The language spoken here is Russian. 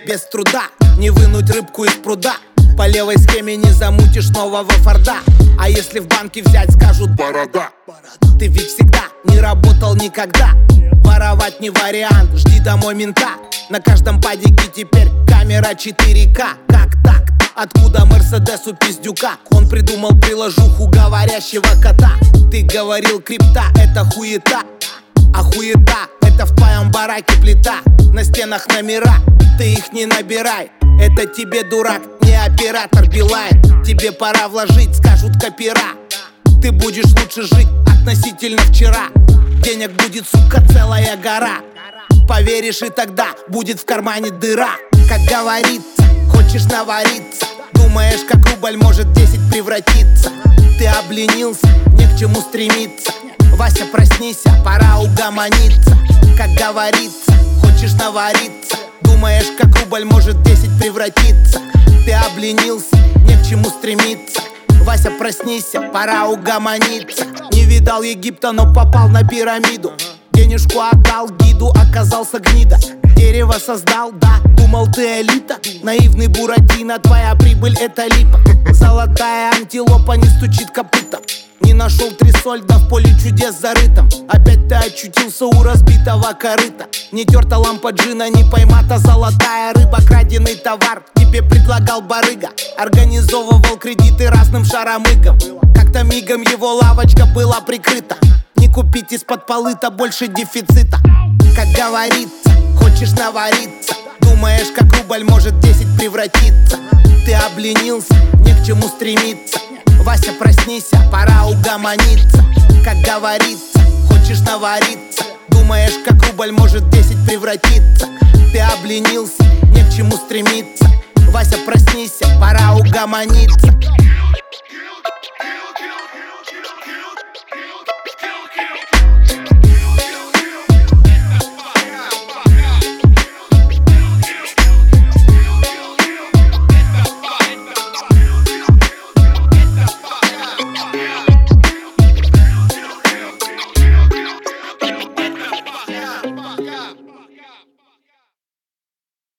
без труда не вынуть рыбку из пруда. По левой схеме не замутишь нового Форда. А если в банке взять, скажут борода. Ты ведь всегда не работал никогда. Воровать не вариант, жди домой мента. На каждом падике теперь камера 4К. Как так? Откуда Мерседесу пиздюка? Он придумал приложуху говорящего кота. Ты говорил, крипта это хуета. А хуета это в твоем бараке плита. На стенах номера, ты их не набирай. Это тебе, дурак, не оператор Билайн. Тебе пора вложить, скажут копира. Ты будешь лучше жить относительно вчера. Денег будет, сука, целая гора. Поверишь, и тогда будет в кармане дыра. Как говорится, хочешь навариться. Думаешь, как рубль может 10 превратиться. Ты обленился, не к чему стремиться. Вася, проснись, пора угомониться. Как говорится, хочешь навариться. Думаешь, как рубль может 10 превратиться. Ты обленился, не к чему стремиться. Вася, проснись, пора угомониться. Не видал Египта, но попал на пирамиду. Денежку отдал гиду, оказался гнида. Дерево создал, да, думал ты элита. Наивный Буратино, твоя прибыль это липа. Золотая антилопа не стучит копытом. Не нашел 3 сольда в поле чудес зарытом. Опять ты очутился у разбитого корыта. Не терта лампа джина, не поймата золотая рыба. Краденый товар тебе предлагал барыга. Организовывал кредиты разным шаромыгам. Как-то мигом его лавочка была прикрыта. Не купить из-под полы-то больше дефицита. Как говорится, хочешь навариться. Думаешь, как рубль может 10 превратиться. Ты обленился, не к чему стремиться. Вася, проснись, пора угомониться. Как говорится, хочешь навариться. Думаешь, как рубль может 10 превратиться. Ты обленился, не к чему стремиться. Вася, проснись, пора угомониться.